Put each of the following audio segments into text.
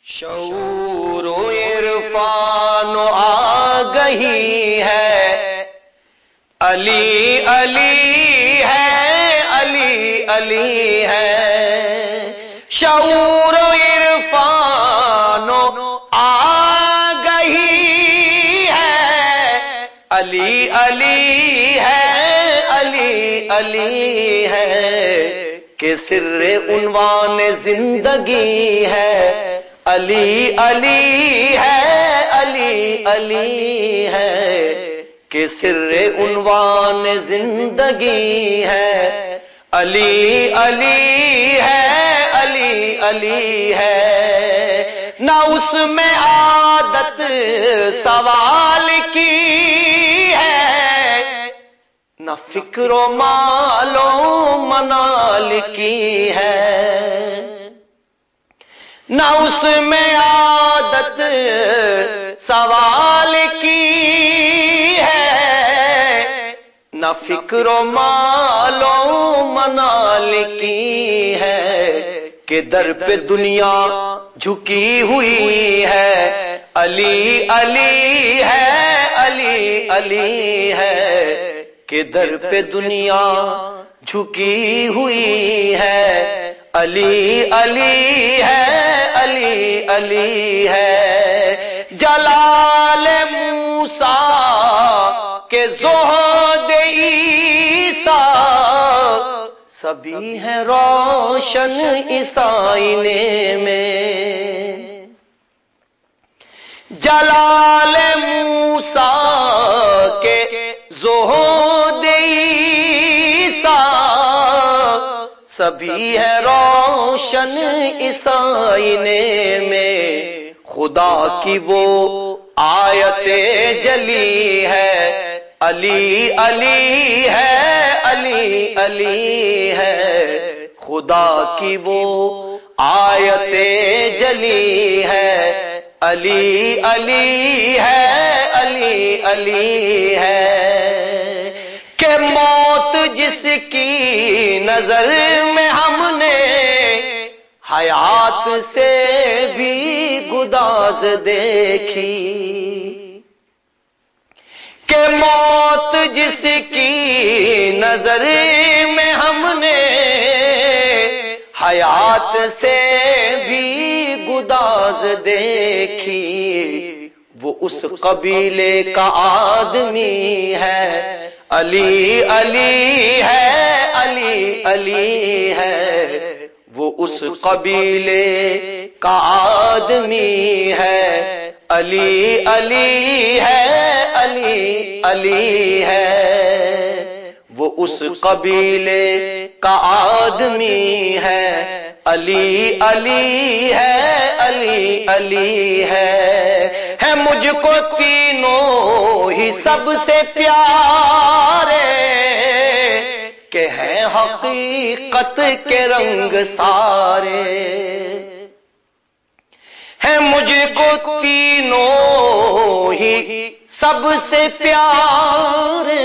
شعور و عرفان و آگہی ہے، علی علی ہے، علی علی ہے۔ شعور و عرفان و آگہی ہے، علی علی ہے، علی علی ہے، کہ سر عنوان زندگی ہے، علی علی ہے، علی علی ہے، کہ سر عنوان زندگی ہے، علی علی ہے، علی علی ہے۔ نہ اس میں عادت سوال کی ہے، نہ فکر و مال و منال کی ہے، نہ اس میں عادت سوال کی ہے، نہ فکر و مال و منال کی ہے، کہ در پہ دنیا جھکی ہوئی ہے، علی علی ہے، علی علی ہے، کہ در پہ دنیا جھکی ہوئی ہے، علی علی ہے، علی علی ہے۔ جلال موسیٰ کے زہد عیسیٰ سبھی ہیں روشن اس آئینے میں، جلال موسیٰ کے زہد عیسیٰ سبھی ہے روشن اس آئینے میں، خدا کی وہ آیت جلی ہے، علی علی ہے، علی علی ہے، خدا کی وہ آیت جلی ہے، علی علی ہے، علی علی ہے، کہ موت جس کی نظر میں ہم نے حیات سے بھی گداز دیکھی، کہ موت جس کی نظر میں ہم نے حیات سے بھی گداز دیکھی، وہ اس قبیلے کا آدمی ہے، علی علی ہے، علی علی ہے، وہ اس قبیلے کا آدمی ہے، علی علی ہے، علی علی ہے، وہ اس قبیلے کا آدمی ہے، علی علی ہے، علی علی ہے مجھ کو تینوں ہی سب سے پیارے، کہ ہیں حقیقت کے رنگ سارے، ہے مجھ کو تینوں ہی سب سے پیارے،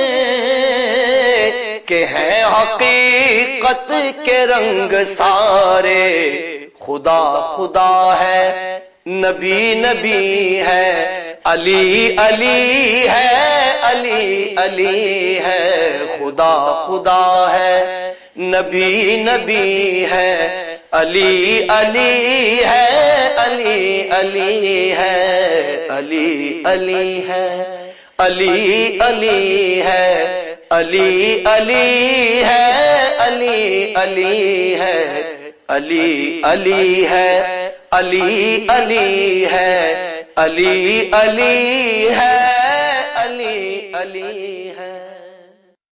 کہ ہیں حقیقت کے رنگ سارے، خدا خدا ہے، نبی نبی ہے، علی علی ہے، علی علی ہے، خدا خدا ہے، نبی نبی ہے، علی علی ہے، علی علی ہے، علی علی ہے، علی علی ہے، علی علی ہے، علی علی ہے، علی علی ہے، علی علی ہے، علی علی ہے، علی علی